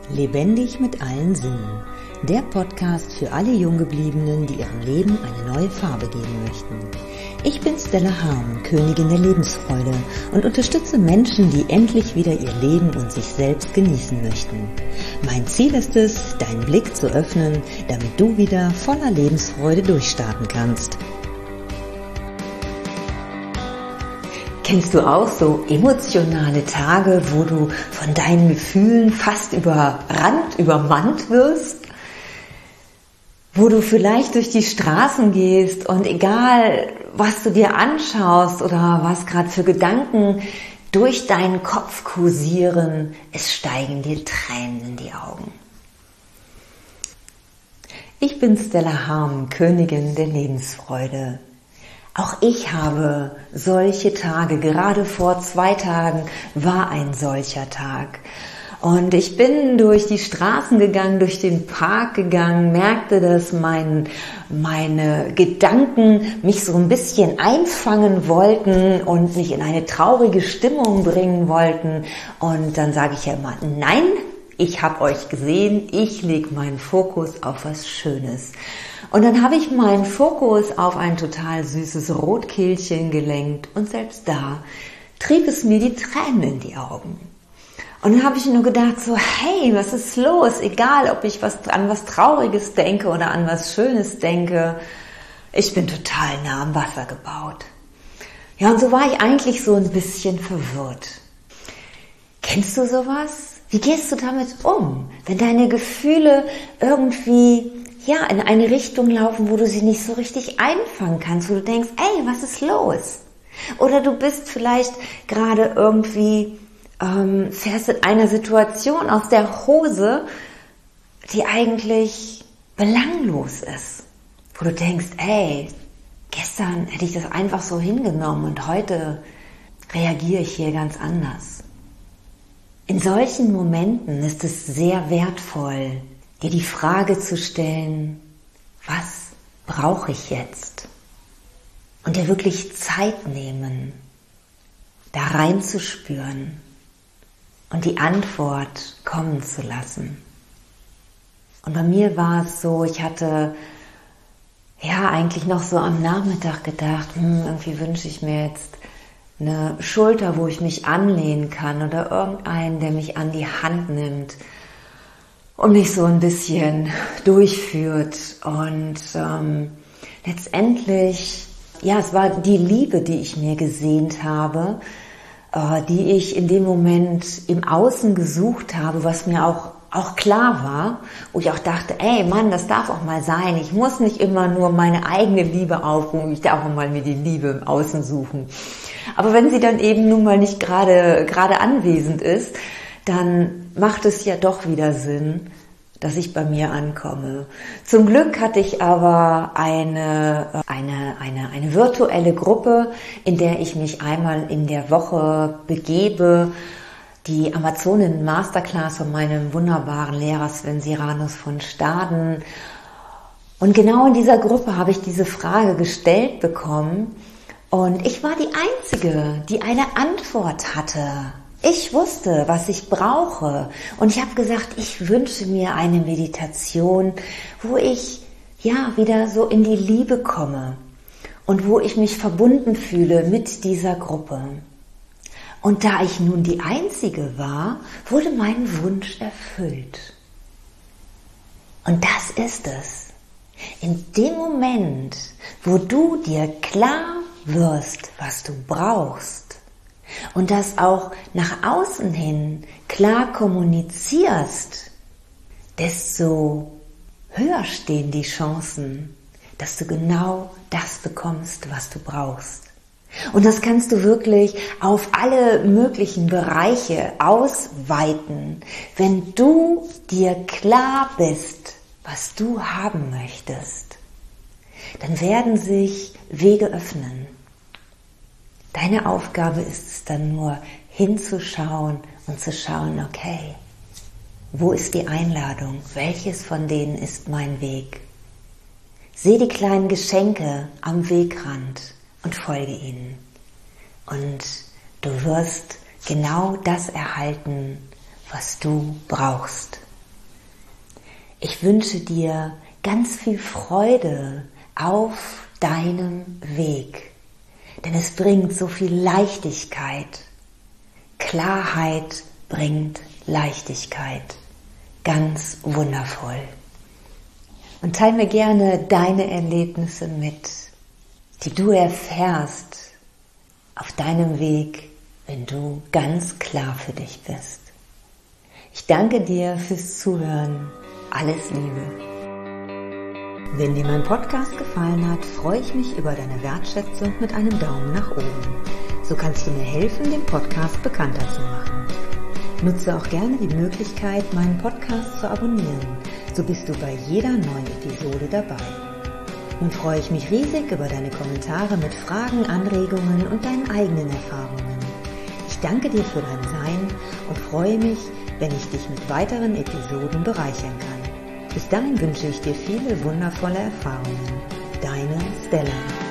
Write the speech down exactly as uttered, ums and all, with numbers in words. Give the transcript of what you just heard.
Lebendig mit allen Sinnen. Der Podcast für alle Junggebliebenen, die ihrem Leben eine neue Farbe geben möchten. Ich bin Stella Harm, Königin der Lebensfreude und unterstütze Menschen, die endlich wieder ihr Leben und sich selbst genießen möchten. Mein Ziel ist es, deinen Blick zu öffnen, damit du wieder voller Lebensfreude durchstarten kannst. Kennst du auch so emotionale Tage, wo du von deinen Gefühlen fast überrannt, übermannt wirst? Wo du vielleicht durch die Straßen gehst und egal, was du dir anschaust oder was gerade für Gedanken durch deinen Kopf kursieren, es steigen dir Tränen in die Augen. Ich bin Stella Harm, Königin der Lebensfreude. Auch ich habe solche Tage, gerade vor zwei Tagen war ein solcher Tag. Und ich bin durch die Straßen gegangen, durch den Park gegangen, merkte, dass mein, meine Gedanken mich so ein bisschen einfangen wollten und mich in eine traurige Stimmung bringen wollten. Und dann sage ich ja immer, nein, ich habe euch gesehen, ich lege meinen Fokus auf was Schönes. Und dann habe ich meinen Fokus auf ein total süßes Rotkehlchen gelenkt und selbst da trieb es mir die Tränen in die Augen. Und dann habe ich nur gedacht so, hey, was ist los? Egal, ob ich was, an was Trauriges denke oder an was Schönes denke, ich bin total nah am Wasser gebaut. Ja, und so war ich eigentlich so ein bisschen verwirrt. Kennst du sowas? Wie gehst du damit um, wenn deine Gefühle irgendwie ja, in eine Richtung laufen, wo du sie nicht so richtig einfangen kannst, wo du denkst, ey, was ist los? Oder du bist vielleicht gerade irgendwie, ähm, fährst in einer Situation aus der Hose, die eigentlich belanglos ist. Wo du denkst, ey, gestern hätte ich das einfach so hingenommen und heute reagiere ich hier ganz anders. In solchen Momenten ist es sehr wertvoll, dir die Frage zu stellen, was brauche ich jetzt? Und dir wirklich Zeit nehmen, da reinzuspüren und die Antwort kommen zu lassen. Und bei mir war es so, ich hatte ja eigentlich noch so am Nachmittag gedacht, hm, irgendwie wünsche ich mir jetzt eine Schulter, wo ich mich anlehnen kann oder irgendeinen, der mich an die Hand nimmt und mich so ein bisschen durchführt. Und ähm, letztendlich, ja, es war die Liebe, die ich mir gesehnt habe, äh, die ich in dem Moment im Außen gesucht habe, was mir auch auch klar war, wo ich auch dachte, ey Mann, das darf auch mal sein. Ich muss nicht immer nur meine eigene Liebe aufrufen, ich darf auch mal mir die Liebe im Außen suchen. Aber wenn sie dann eben nun mal nicht gerade gerade anwesend ist, dann macht es ja doch wieder Sinn, dass ich bei mir ankomme. Zum Glück hatte ich aber eine, eine, eine, eine virtuelle Gruppe, in der ich mich einmal in der Woche begebe, die Amazonen Masterclass von meinem wunderbaren Lehrer Sven Siranus von Staden. Und genau in dieser Gruppe habe ich diese Frage gestellt bekommen und ich war die Einzige, die eine Antwort hatte. Ich wusste, was ich brauche und ich habe gesagt, ich wünsche mir eine Meditation, wo ich ja wieder so in die Liebe komme und wo ich mich verbunden fühle mit dieser Gruppe. Und da ich nun die Einzige war, wurde mein Wunsch erfüllt. Und das ist es. In dem Moment, wo du dir klar wirst, was du brauchst, und das auch nach außen hin klar kommunizierst, desto höher stehen die Chancen, dass du genau das bekommst, was du brauchst. Und das kannst du wirklich auf alle möglichen Bereiche ausweiten, wenn du dir klar bist, was du haben möchtest. Dann werden sich Wege öffnen. Deine Aufgabe ist es dann nur, hinzuschauen und zu schauen, okay, wo ist die Einladung? Welches von denen ist mein Weg? Seh die kleinen Geschenke am Wegrand und folge ihnen. Und du wirst genau das erhalten, was du brauchst. Ich wünsche dir ganz viel Freude auf deinem Weg, denn es bringt so viel Leichtigkeit. Klarheit bringt Leichtigkeit. Ganz wundervoll. Und teile mir gerne deine Erlebnisse mit, die du erfährst auf deinem Weg, wenn du ganz klar für dich bist. Ich danke dir fürs Zuhören. Alles Liebe. Wenn dir mein Podcast gefallen hat, freue ich mich über deine Wertschätzung mit einem Daumen nach oben. So kannst du mir helfen, den Podcast bekannter zu machen. Nutze auch gerne die Möglichkeit, meinen Podcast zu abonnieren. So bist du bei jeder neuen Episode dabei. Nun freue ich mich riesig über deine Kommentare mit Fragen, Anregungen und deinen eigenen Erfahrungen. Ich danke dir für dein Sein und freue mich, wenn ich dich mit weiteren Episoden bereichern kann. Bis dahin wünsche ich dir viele wundervolle Erfahrungen. Deine Stella.